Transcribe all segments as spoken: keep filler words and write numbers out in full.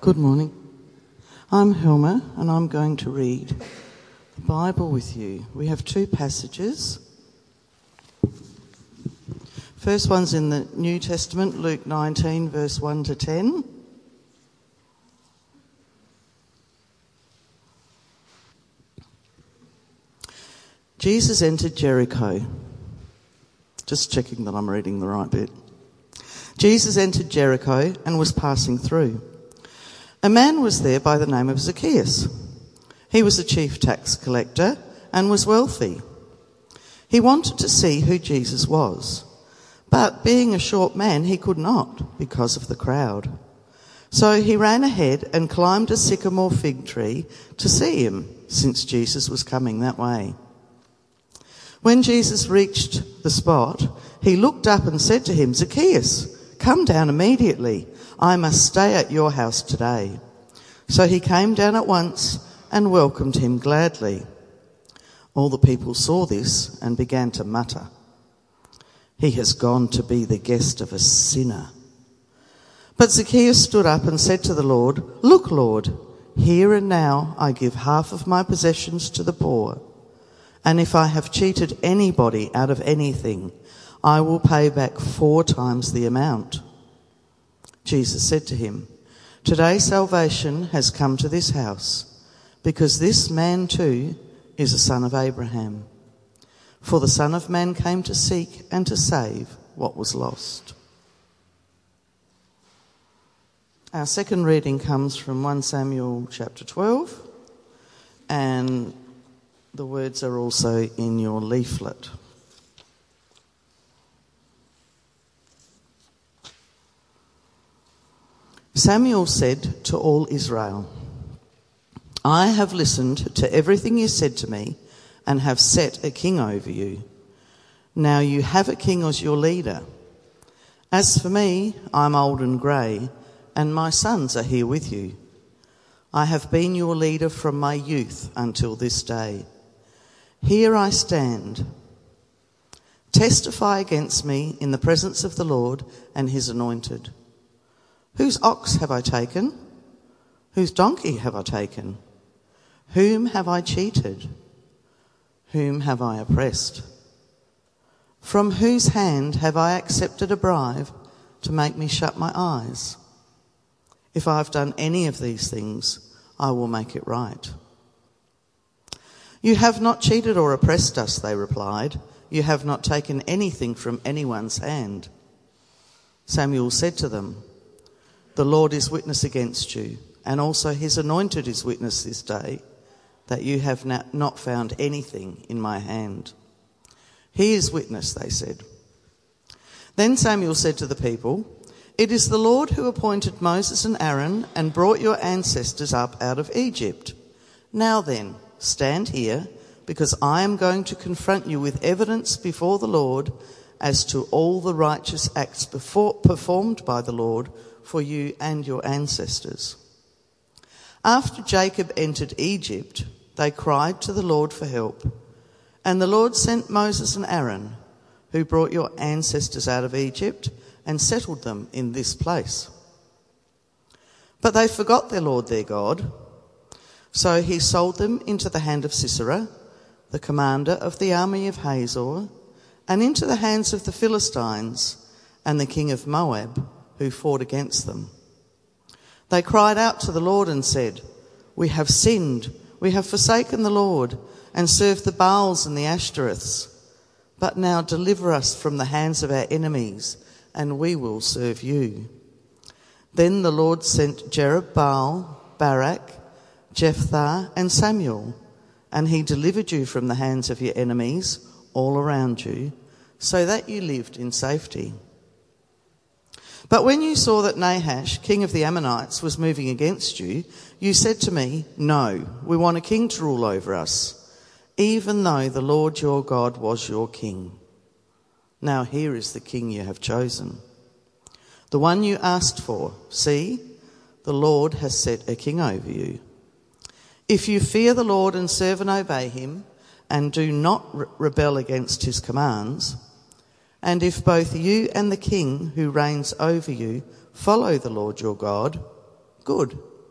Good morning. I'm Helma and I'm going to read the Bible with you. We have two passages. First one's in the New Testament, Luke nineteen, verse one to ten. Jesus entered Jericho. Just checking that I'm reading the right bit. Jesus entered Jericho and was passing through. A man was there by the name of Zacchaeus. He was a chief tax collector and was wealthy. He wanted to see who Jesus was, but being a short man, he could not because of the crowd. So he ran ahead and climbed a sycamore fig tree to see him, since Jesus was coming that way. When Jesus reached the spot, he looked up and said to him, "Zacchaeus, come down immediately. I must stay at your house today." So he came down at once and welcomed him gladly. All the people saw this and began to mutter, "He has gone to be the guest of a sinner." But Zacchaeus stood up and said to the Lord, "Look, Lord, here and now I give half of my possessions to the poor. And if I have cheated anybody out of anything, I will pay back four times the amount." Jesus said to him, "Today salvation has come to this house, because this man too is a son of Abraham. For the Son of Man came to seek and to save what was lost." Our second reading comes from First Samuel chapter twelve, and the words are also in your leaflet. Samuel said to all Israel, "I have listened to everything you said to me and have set a king over you. Now you have a king as your leader. As for me, I'm old and grey, and my sons are here with you. I have been your leader from my youth until this day. Here I stand. Testify against me in the presence of the Lord and his anointed. Whose ox have I taken? Whose donkey have I taken? Whom have I cheated? Whom have I oppressed? From whose hand have I accepted a bribe to make me shut my eyes? If I have done any of these things, I will make it right." "You have not cheated or oppressed us," they replied. "You have not taken anything from anyone's hand." Samuel said to them, "The Lord is witness against you, and also his anointed is witness this day, that you have not found anything in my hand." "He is witness," they said. Then Samuel said to the people, "It is the Lord who appointed Moses and Aaron and brought your ancestors up out of Egypt. Now then, stand here, because I am going to confront you with evidence before the Lord as to all the righteous acts before, performed by the Lord for you and your ancestors. After Jacob entered Egypt, they cried to the Lord for help, and the Lord sent Moses and Aaron, who brought your ancestors out of Egypt and settled them in this place. But they forgot their Lord their God, so he sold them into the hand of Sisera, the commander of the army of Hazor, and into the hands of the Philistines and the king of Moab, who fought against them. They cried out to the Lord and said, 'We have sinned, we have forsaken the Lord, and served the Baals and the Ashtoreths. But now deliver us from the hands of our enemies, and we will serve you.' Then the Lord sent Jerubbaal, Barak, Jephthah, and Samuel, and he delivered you from the hands of your enemies all around you, so that you lived in safety. But when you saw that Nahash, king of the Ammonites, was moving against you, you said to me, 'No, we want a king to rule over us,' even though the Lord your God was your king. Now here is the king you have chosen, the one you asked for. See, the Lord has set a king over you. If you fear the Lord and serve and obey him, and do not re- rebel against his commands, and if both you and the king who reigns over you follow the Lord your God, good,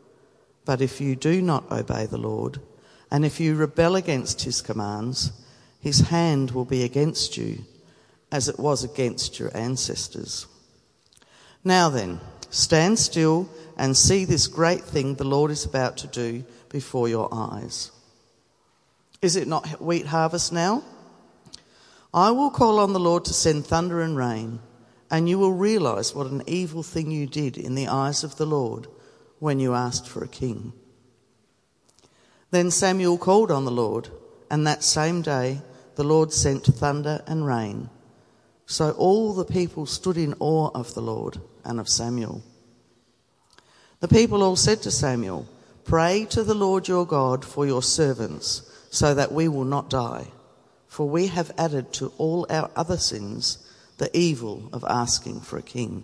But if you do not obey the Lord, and if you rebel against his commands, his hand will be against you, as it was against your ancestors. Now then, stand still and see this great thing the Lord is about to do before your eyes. Is it not wheat harvest now? I will call on the Lord to send thunder and rain, and you will realize what an evil thing you did in the eyes of the Lord when you asked for a king. Then Samuel called on the Lord, and that same day the Lord sent thunder and rain. So all the people stood in awe of the Lord and of Samuel. The people all said to Samuel, "Pray to the Lord your God for your servants, so that we will not die. For we have added to all our other sins the evil of asking for a king."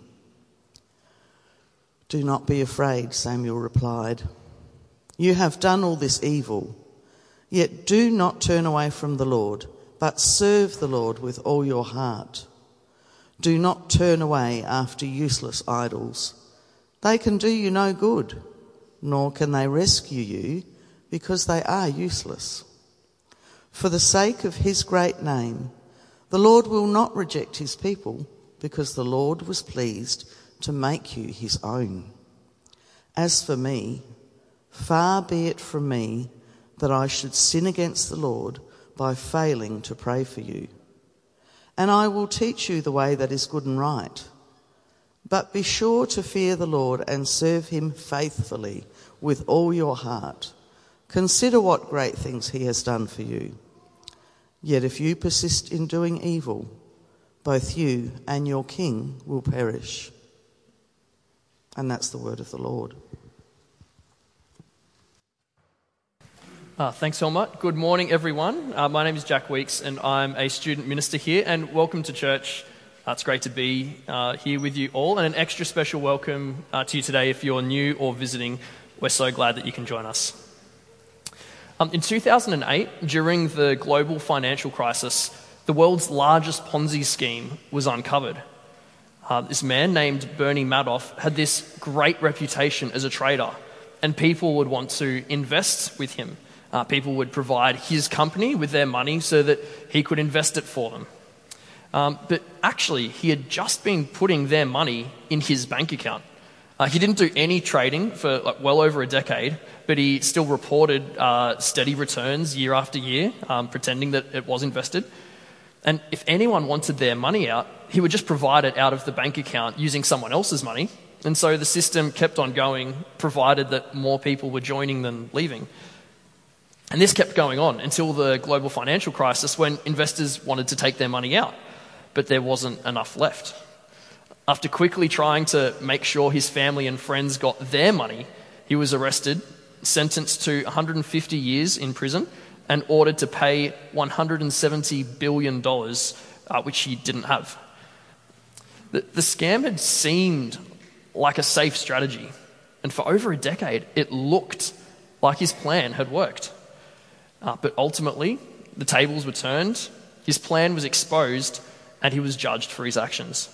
"Do not be afraid," Samuel replied. "You have done all this evil. Yet do not turn away from the Lord, but serve the Lord with all your heart. Do not turn away after useless idols. They can do you no good, nor can they rescue you, because they are useless. For the sake of his great name, the Lord will not reject his people, because the Lord was pleased to make you his own. As for me, far be it from me that I should sin against the Lord by failing to pray for you. And I will teach you the way that is good and right. But be sure to fear the Lord and serve him faithfully with all your heart. Consider what great things he has done for you. Yet if you persist in doing evil, both you and your king will perish." And that's the word of the Lord. Uh, thanks, Helmut. Good morning, everyone. Uh, my name is Jack Weeks, and I'm a student minister here. And welcome to church. Uh, it's great to be uh, here with you all, and an extra special welcome uh, to you today if you're new or visiting. We're so glad that you can join us. Um, in two thousand eight, during the global financial crisis, the world's largest Ponzi scheme was uncovered. Uh, this man named Bernie Madoff had this great reputation as a trader, and people would want to invest with him. Uh, people would provide his company with their money so that he could invest it for them. Um, but actually, he had just been putting their money in his bank account. Uh, he didn't do any trading for like, well over a decade, but he still reported uh, steady returns year after year, um, pretending that it was invested. And if anyone wanted their money out, he would just provide it out of the bank account using someone else's money. And so the system kept on going, provided that more people were joining than leaving. And this kept going on until the global financial crisis, when investors wanted to take their money out, but there wasn't enough left. After quickly trying to make sure his family and friends got their money, he was arrested, sentenced to one hundred fifty years in prison, and ordered to pay one hundred seventy billion dollars, uh, which he didn't have. The, the scam had seemed like a safe strategy, and for over a decade, it looked like his plan had worked. Uh, but ultimately, the tables were turned, his plan was exposed, and he was judged for his actions.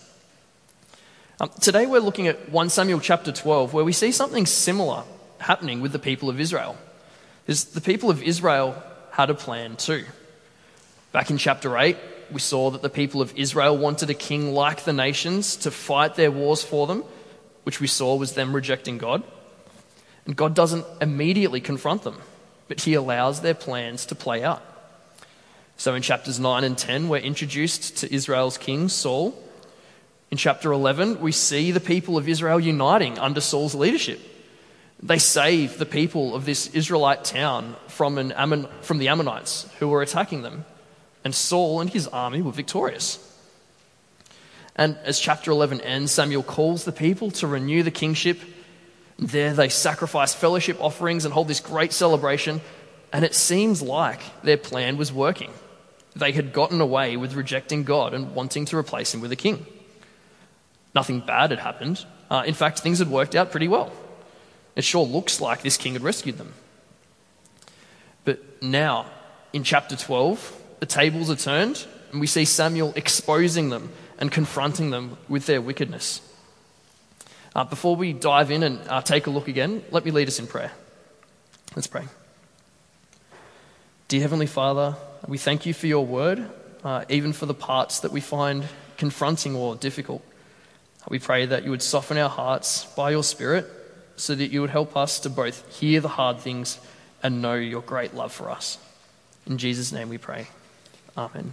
Um, today we're looking at First Samuel chapter twelve, where we see something similar happening with the people of Israel. Because the people of Israel had a plan too. Back in chapter eight, we saw that the people of Israel wanted a king like the nations to fight their wars for them, which we saw was them rejecting God. And God doesn't immediately confront them, but he allows their plans to play out. So in chapters nine and ten, we're introduced to Israel's king, Saul. In chapter eleven, we see the people of Israel uniting under Saul's leadership. They save the people of this Israelite town from, an Ammon, from the Ammonites who were attacking them. And Saul and his army were victorious. And as chapter eleven ends, Samuel calls the people to renew the kingship. There they sacrifice fellowship offerings and hold this great celebration. And it seems like their plan was working. They had gotten away with rejecting God and wanting to replace him with a king. Nothing bad had happened. Uh, in fact, things had worked out pretty well. It sure looks like this king had rescued them. But now, in chapter twelve, the tables are turned, and we see Samuel exposing them and confronting them with their wickedness. Uh, before we dive in and uh, take a look again, let me lead us in prayer. Let's pray. Dear Heavenly Father, we thank you for your word, uh, even for the parts that we find confronting or difficult. We pray that you would soften our hearts by your Spirit so that you would help us to both hear the hard things and know your great love for us. In Jesus' name we pray. Amen.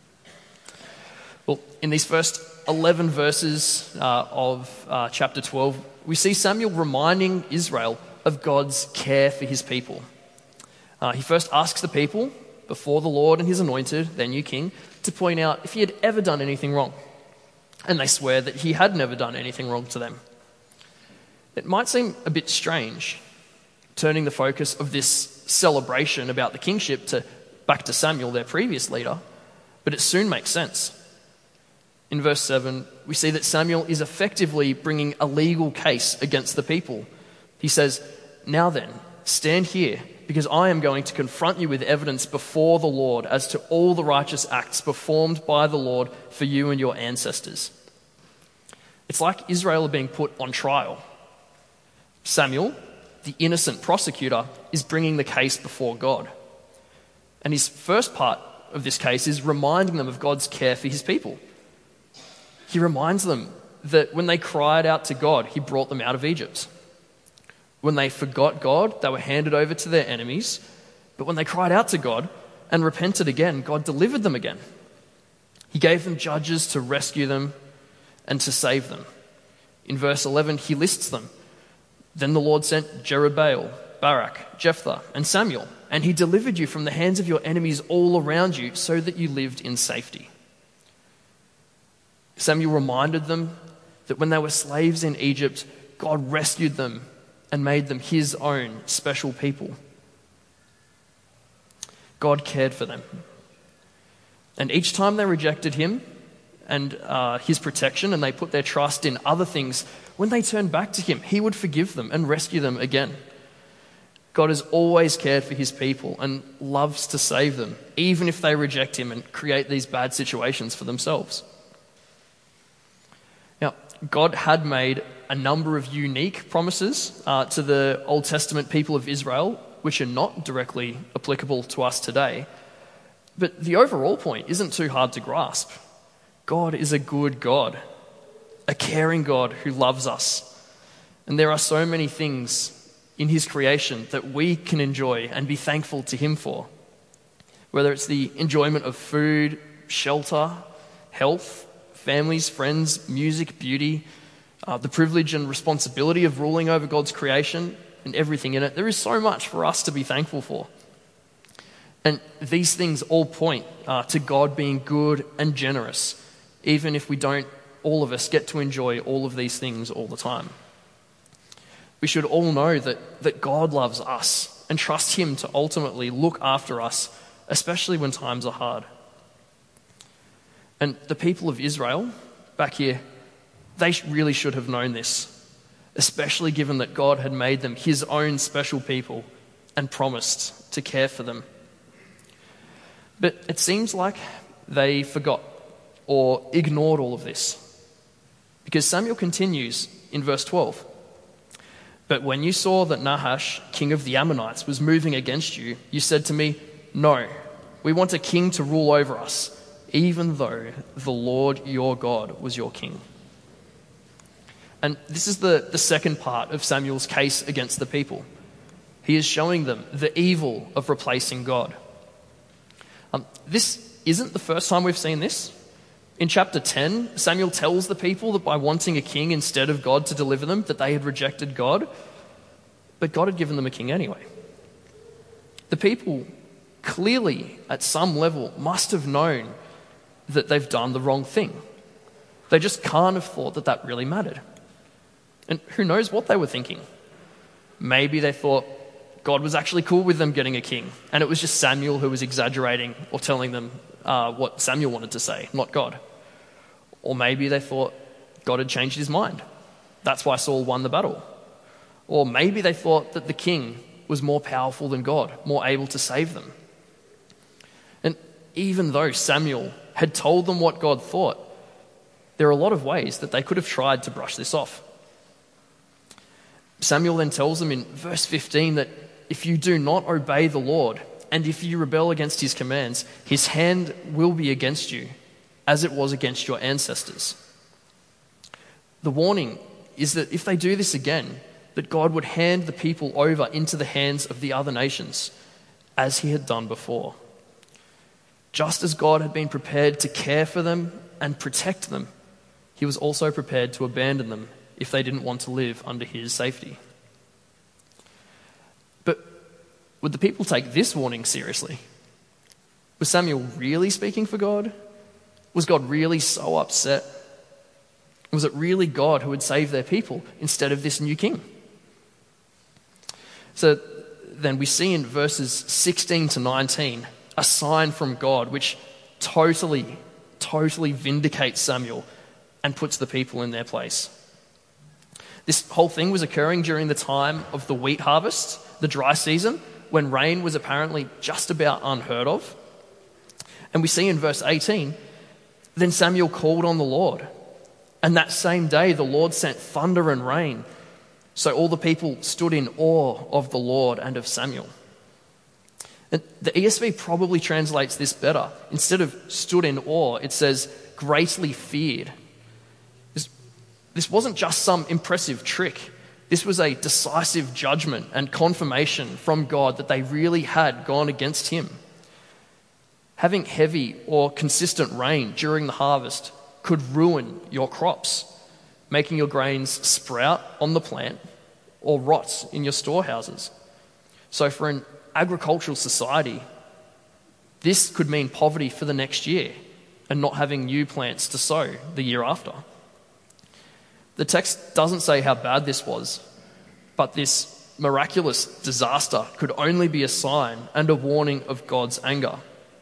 Well, in these first eleven verses uh, of uh, chapter twelve, we see Samuel reminding Israel of God's care for his people. Uh, he first asks the people, before the Lord and his anointed, their new king, to point out if he had ever done anything wrong. And they swear that he had never done anything wrong to them. It might seem a bit strange, turning the focus of this celebration about the kingship to back to Samuel, their previous leader, but it soon makes sense. In verse seven, we see that Samuel is effectively bringing a legal case against the people. He says, "Now then, stand here, because I am going to confront you with evidence before the Lord as to all the righteous acts performed by the Lord for you and your ancestors." It's like Israel are being put on trial. Samuel, the innocent prosecutor, is bringing the case before God. And his first part of this case is reminding them of God's care for his people. He reminds them that when they cried out to God, he brought them out of Egypt. When they forgot God, they were handed over to their enemies. But when they cried out to God and repented again, God delivered them again. He gave them judges to rescue them and to save them. In verse eleven, he lists them. Then the Lord sent Jerubbaal, Barak, Jephthah, and Samuel, and he delivered you from the hands of your enemies all around you so that you lived in safety. Samuel reminded them that when they were slaves in Egypt, God rescued them and made them his own special people. God cared for them. And each time they rejected him and uh, his protection and they put their trust in other things, when they turned back to him, he would forgive them and rescue them again. God has always cared for his people and loves to save them, even if they reject him and create these bad situations for themselves. Now, God had made a number of unique promises uh, to the Old Testament people of Israel, which are not directly applicable to us today. But the overall point isn't too hard to grasp. God is a good God, a caring God who loves us. And there are so many things in his creation that we can enjoy and be thankful to him for. Whether it's the enjoyment of food, shelter, health, families, friends, music, beauty, uh, the privilege and responsibility of ruling over God's creation and everything in it. There is so much for us to be thankful for. And these things all point uh, to God being good and generous, even if we don't, all of us, get to enjoy all of these things all the time. We should all know that, that God loves us and trust him to ultimately look after us, especially when times are hard. And the people of Israel, back here, they really should have known this, especially given that God had made them his own special people and promised to care for them. But it seems like they forgot or ignored all of this, because Samuel continues in verse twelve. "But when you saw that Nahash, king of the Ammonites, was moving against you, you said to me, 'No, we want a king to rule over us, even though the Lord your God was your king.'" And this is the, the second part of Samuel's case against the people. He is showing them the evil of replacing God. Um, this isn't the first time we've seen this. In chapter ten, Samuel tells the people that by wanting a king instead of God to deliver them, that they had rejected God, but God had given them a king anyway. The people clearly, at some level, must have known that they've done the wrong thing. They just can't have thought that that really mattered. And who knows what they were thinking? Maybe they thought God was actually cool with them getting a king, and it was just Samuel who was exaggerating or telling them uh, what Samuel wanted to say, not God. Or maybe they thought God had changed his mind. That's why Saul won the battle. Or maybe they thought that the king was more powerful than God, more able to save them. And even though Samuel had told them what God thought, there are a lot of ways that they could have tried to brush this off. Samuel then tells them in verse fifteen that if you do not obey the Lord, and if you rebel against his commands, his hand will be against you, as it was against your ancestors. The warning is that if they do this again, that God would hand the people over into the hands of the other nations, as he had done before. Just as God had been prepared to care for them and protect them, he was also prepared to abandon them if they didn't want to live under his safety. But would the people take this warning seriously? Was Samuel really speaking for God? Was God really so upset? Was it really God who would save their people instead of this new king? So then we see in verses sixteen to nineteen a sign from God which totally, totally vindicates Samuel and puts the people in their place. This whole thing was occurring during the time of the wheat harvest, the dry season, when rain was apparently just about unheard of. And we see in verse eighteen, then Samuel called on the Lord. And that same day the Lord sent thunder and rain. So all the people stood in awe of the Lord and of Samuel. And the E S V probably translates this better. Instead of stood in awe, it says greatly feared. This, this wasn't just some impressive trick. This was a decisive judgment and confirmation from God that they really had gone against him. Having heavy or consistent rain during the harvest could ruin your crops, making your grains sprout on the plant or rot in your storehouses. So for an agricultural society, this could mean poverty for the next year and not having new plants to sow the year after. The text doesn't say how bad this was, but this miraculous disaster could only be a sign and a warning of God's anger.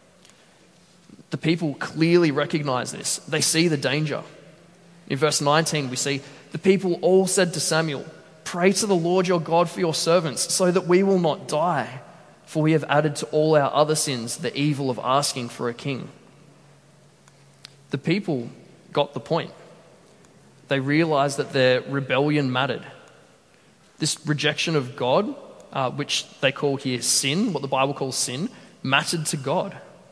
The people clearly recognize this. They see the danger. In verse nineteen, we see, the people all said to Samuel, "Pray to the Lord your God for your servants, so that we will not die, for we have added to all our other sins the evil of asking for a king." The people got the point. They realized that their rebellion mattered. This rejection of God, uh, which they call here sin, what the Bible calls sin, mattered to God.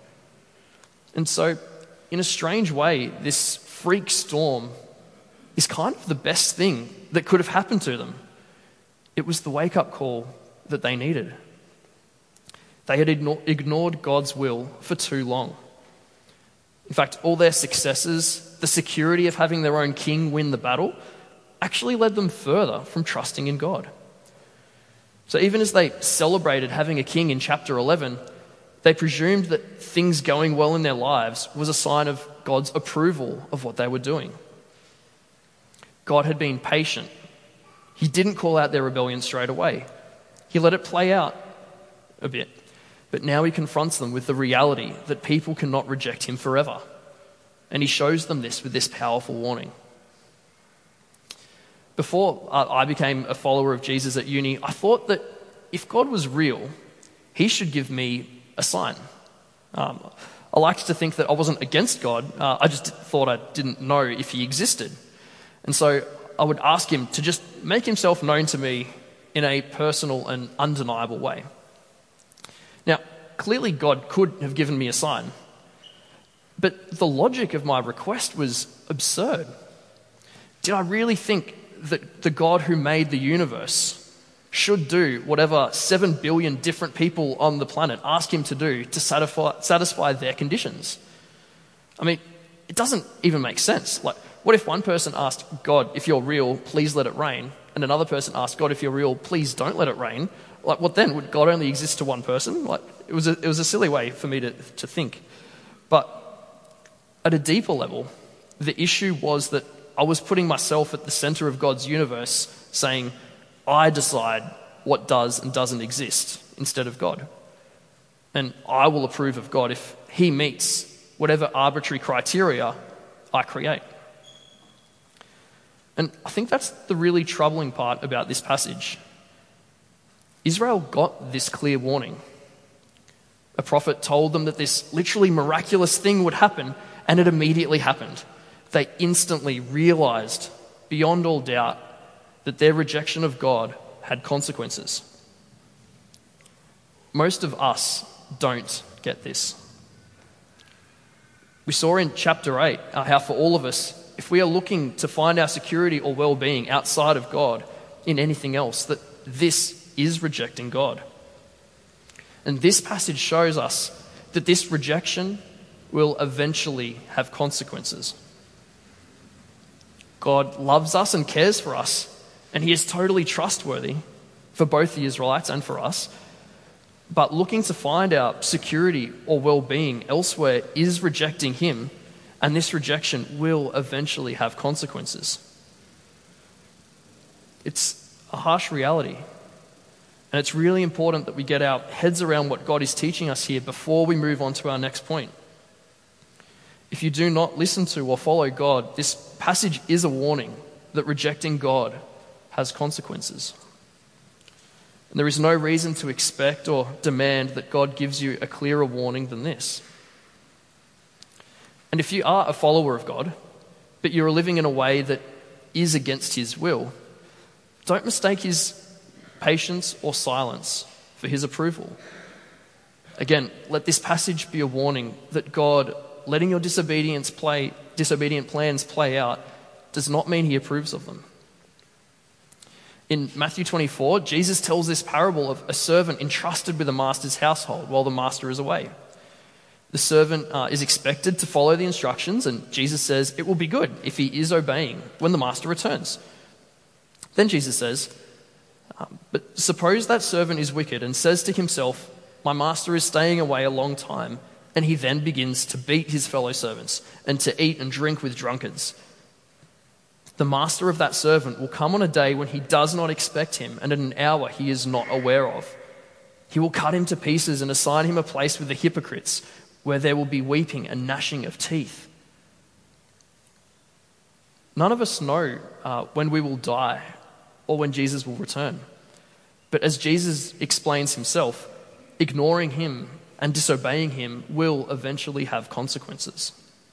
And so, in a strange way, this freak storm is kind of the best thing that could have happened to them. It was the wake-up call that they needed. They had ignored God's will for too long. In fact, all their successes, the security of having their own king win the battle, actually led them further from trusting in God. So even as they celebrated having a king in chapter eleven, they presumed that things going well in their lives was a sign of God's approval of what they were doing. God had been patient. He didn't call out their rebellion straight away. He let it play out a bit. But now he confronts them with the reality that people cannot reject him forever. And he shows them this with this powerful warning. Before I became a follower of Jesus at uni, I thought that if God was real, he should give me a sign. Um, I liked to think that I wasn't against God. Uh, I just thought I didn't know if he existed. And so I would ask him to just make himself known to me in a personal and undeniable way. Now, clearly God could have given me a sign, but the logic of my request was absurd. Did I really think that the God who made the universe should do whatever seven billion different people on the planet ask him to do to satisfy, satisfy their conditions? I mean, it doesn't even make sense. Like, what if one person asked God, if you're real, please let it rain, and another person asked God, if you're real, please don't let it rain? Like, what then? Would God only exist to one person? Like, it was a, it was a silly way for me to, to think. But at a deeper level, the issue was that I was putting myself at the center of God's universe, saying, I decide what does and doesn't exist instead of God. And I will approve of God if he meets whatever arbitrary criteria I create. And I think that's the really troubling part about this passage. Israel got this clear warning. A prophet told them that this literally miraculous thing would happen, and it immediately happened. They instantly realized, beyond all doubt, that their rejection of God had consequences. most of us don't get this. We saw in chapter eight uh, how for all of us, if we are looking to find our security or well-being outside of God in anything else, that this is rejecting God. And this passage shows us that this rejection will eventually have consequences. God loves us and cares for us, and he is totally trustworthy for both the Israelites and for us. But looking to find our security or well-being elsewhere is rejecting him, and this rejection will eventually have consequences. It's a harsh reality, and it's really important that we get our heads around what God is teaching us here before we move on to our next point. If you do not listen to or follow God, this passage is a warning that rejecting God has consequences. And there is no reason to expect or demand that God gives you a clearer warning than this. And if you are a follower of God, but you're living in a way that is against his will, don't mistake his patience or silence for his approval. Again, let this passage be a warning that God letting your disobedience play, disobedient plans play out does not mean he approves of them. In Matthew twenty-four, Jesus tells this parable of a servant entrusted with a master's household while the master is away. The servant uh, is expected to follow the instructions, and Jesus says it will be good if he is obeying when the master returns. Then Jesus says, um, but suppose that servant is wicked and says to himself, my master is staying away a long time, and he then begins to beat his fellow servants and to eat and drink with drunkards. The master of that servant will come on a day when he does not expect him and at an hour he is not aware of. He will cut him to pieces and assign him a place with the hypocrites, where there will be weeping and gnashing of teeth. None of us know uh, when we will die or when Jesus will return. But as Jesus explains himself, ignoring him and disobeying him will eventually have consequences.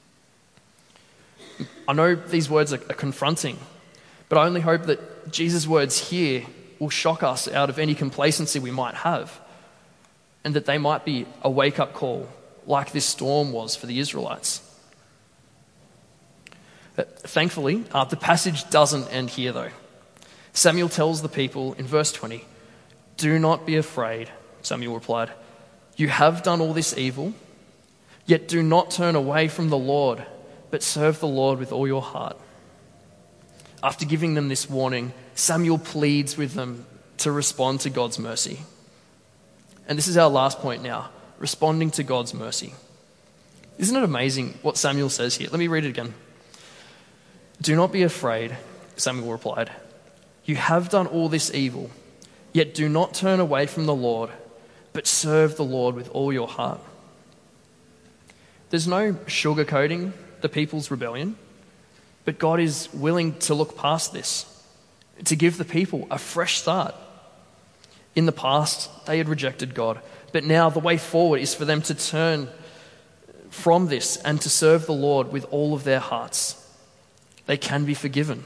I know these words are, are confronting, but I only hope that Jesus' words here will shock us out of any complacency we might have, and that they might be a wake-up call like this storm was for the Israelites. But thankfully, uh, the passage doesn't end here though. Samuel tells the people in verse twenty, do not be afraid, Samuel replied. You have done all this evil, yet do not turn away from the Lord, but serve the Lord with all your heart. After giving them this warning, Samuel pleads with them to respond to God's mercy. And this is our last point now, responding to God's mercy. Isn't it amazing what Samuel says here? Let me read it again. Do not be afraid, Samuel replied. You have done all this evil, yet do not turn away from the Lord, but serve the Lord with all your heart. There's no sugarcoating the people's rebellion, but God is willing to look past this, to give the people a fresh start. In the past, they had rejected God, but now the way forward is for them to turn from this and to serve the Lord with all of their hearts. They can be forgiven.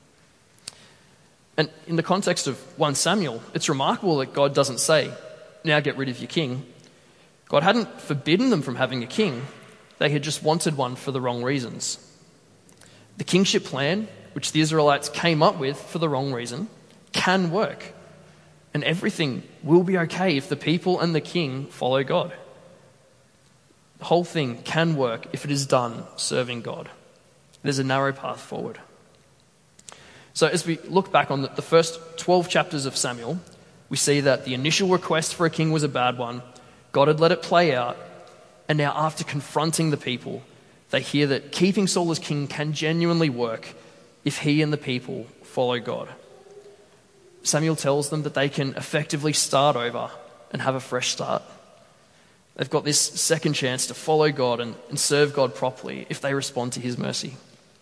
And in the context of First Samuel, it's remarkable that God doesn't say, now get rid of your king. God hadn't forbidden them from having a king. They had just wanted one for the wrong reasons. The kingship plan, which the Israelites came up with for the wrong reason, can work. And everything will be okay if the people and the king follow God. The whole thing can work if it is done serving God. There's a narrow path forward. So as we look back on the first twelve chapters of Samuel, we see that the initial request for a king was a bad one. God had let it play out. And now after confronting the people, they hear that keeping Saul as king can genuinely work if he and the people follow God. Samuel tells them that they can effectively start over and have a fresh start. They've got this second chance to follow God and, and serve God properly if they respond to his mercy.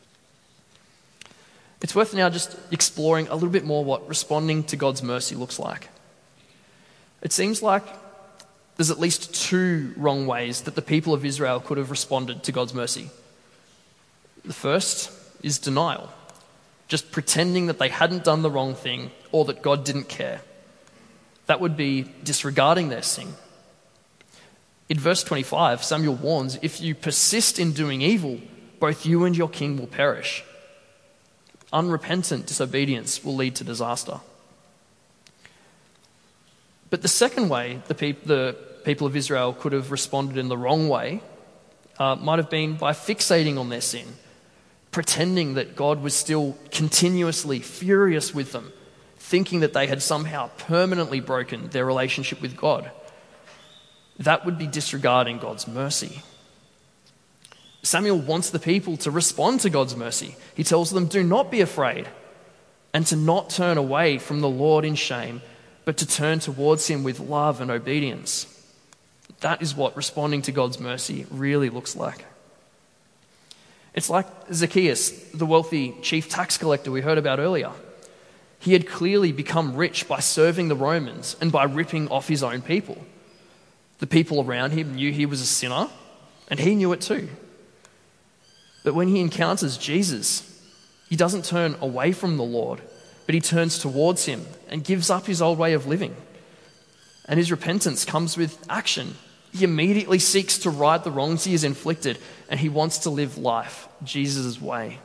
It's worth now just exploring a little bit more what responding to God's mercy looks like. It seems like there's at least two wrong ways that the people of Israel could have responded to God's mercy. The first is denial, just pretending that they hadn't done the wrong thing or that God didn't care. That would be disregarding their sin. In verse twenty-five, Samuel warns, if you persist in doing evil, both you and your king will perish. Unrepentant disobedience will lead to disaster. But the second way the, peop- the people of Israel could have responded in the wrong way uh, might have been by fixating on their sin, pretending that God was still continuously furious with them, thinking that they had somehow permanently broken their relationship with God. That would be disregarding God's mercy. Samuel wants the people to respond to God's mercy. He tells them, do not be afraid, and to not turn away from the Lord in shame, but to turn towards him with love and obedience. That is what responding to God's mercy really looks like. It's like Zacchaeus, the wealthy chief tax collector we heard about earlier. He had clearly become rich by serving the Romans and by ripping off his own people. The people around him knew he was a sinner, and he knew it too. But when he encounters Jesus, he doesn't turn away from the Lord, but he turns towards him and gives up his old way of living. And his repentance comes with action. He immediately seeks to right the wrongs he has inflicted, and he wants to live life Jesus' way.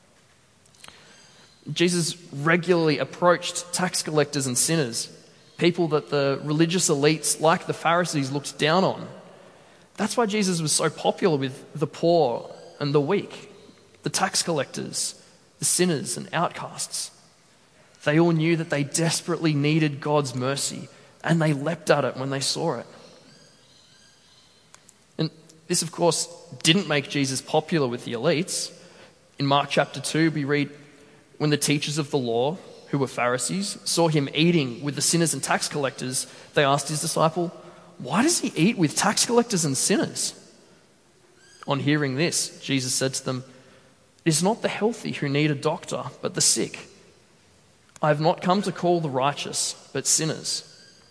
Jesus regularly approached tax collectors and sinners, people that the religious elites like the Pharisees looked down on. That's why Jesus was so popular with the poor and the weak, the tax collectors, the sinners and outcasts. They all knew that they desperately needed God's mercy, and they leapt at it when they saw it. And this, of course, didn't make Jesus popular with the elites. In Mark chapter two, we read, when the teachers of the law, who were Pharisees, saw him eating with the sinners and tax collectors, they asked his disciple, why does he eat with tax collectors and sinners? On hearing this, Jesus said to them, it is not the healthy who need a doctor, but the sick. I have not come to call the righteous, but sinners.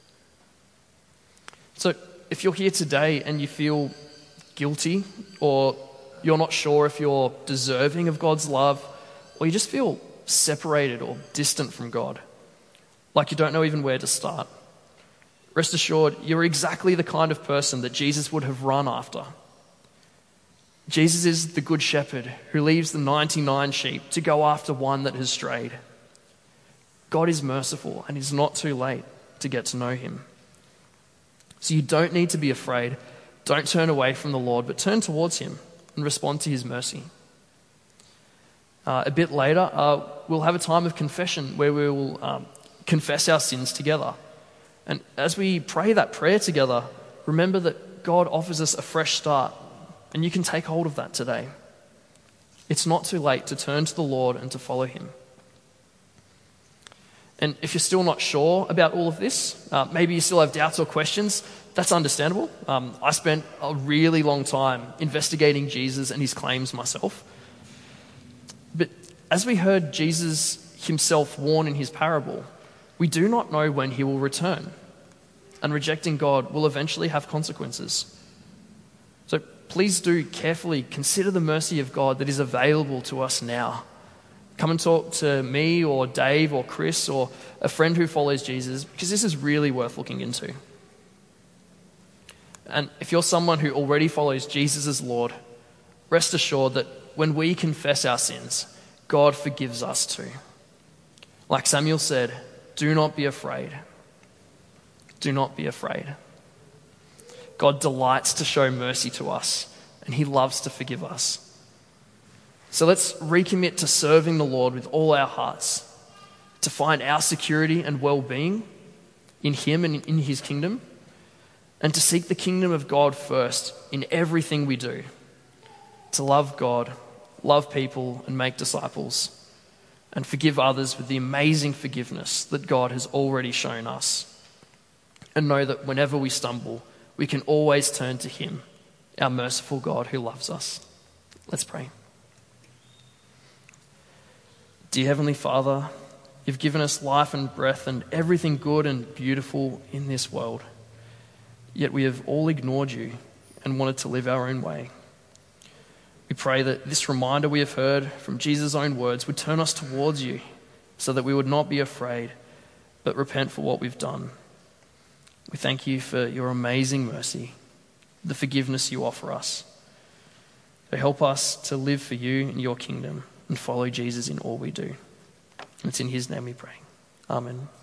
So if you're here today and you feel guilty, or you're not sure if you're deserving of God's love, or you just feel separated or distant from God, like you don't know even where to start, rest assured, you're exactly the kind of person that Jesus would have run after. Jesus is the good shepherd who leaves the ninety-nine sheep to go after one that has strayed. God is merciful, and it's not too late to get to know him. So you don't need to be afraid. Don't turn away from the Lord, but turn towards him and respond to his mercy. Uh, a bit later, uh, we'll have a time of confession where we will um, confess our sins together. And as we pray that prayer together, remember that God offers us a fresh start, and you can take hold of that today. It's not too late to turn to the Lord and to follow him. And if you're still not sure about all of this, uh, maybe you still have doubts or questions, that's understandable. Um, I spent a really long time investigating Jesus and his claims myself. But as we heard Jesus himself warn in his parable, we do not know when he will return, and rejecting God will eventually have consequences. So please do carefully consider the mercy of God that is available to us now. Come and talk to me or Dave or Chris or a friend who follows Jesus, because this is really worth looking into. And if you're someone who already follows Jesus as Lord, rest assured that when we confess our sins, God forgives us too. Like Samuel said, do not be afraid. Do not be afraid. God delights to show mercy to us, and he loves to forgive us. So let's recommit to serving the Lord with all our hearts, to find our security and well-being in him and in his kingdom, and to seek the kingdom of God first in everything we do, to love God, love people, and make disciples, and forgive others with the amazing forgiveness that God has already shown us. And know that whenever we stumble, we can always turn to him, our merciful God who loves us. Let's pray. Dear Heavenly Father, you've given us life and breath and everything good and beautiful in this world. Yet we have all ignored you and wanted to live our own way. We pray that this reminder we have heard from Jesus' own words would turn us towards you, so that we would not be afraid, but repent for what we've done. We thank you for your amazing mercy, the forgiveness you offer us. So help us to live for you and your kingdom and follow Jesus in all we do. And it's in his name we pray. Amen.